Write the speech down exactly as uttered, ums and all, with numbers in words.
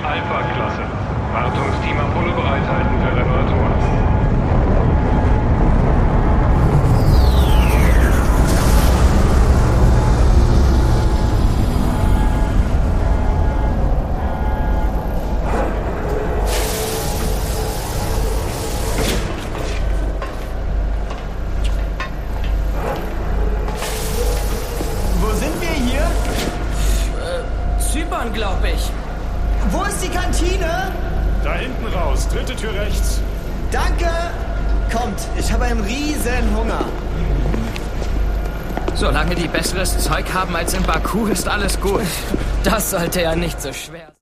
Alpha-Klasse. Wartungsteam Apollo bereithalten für Reparatur. Wo sind wir hier? Zypern, glaub ich. Wo ist die Kantine? Da hinten raus, dritte Tür rechts. Danke! Kommt, ich habe einen riesen Hunger. Solange die besseres Zeug haben als in Baku, ist alles gut. Das sollte ja nicht so schwer sein.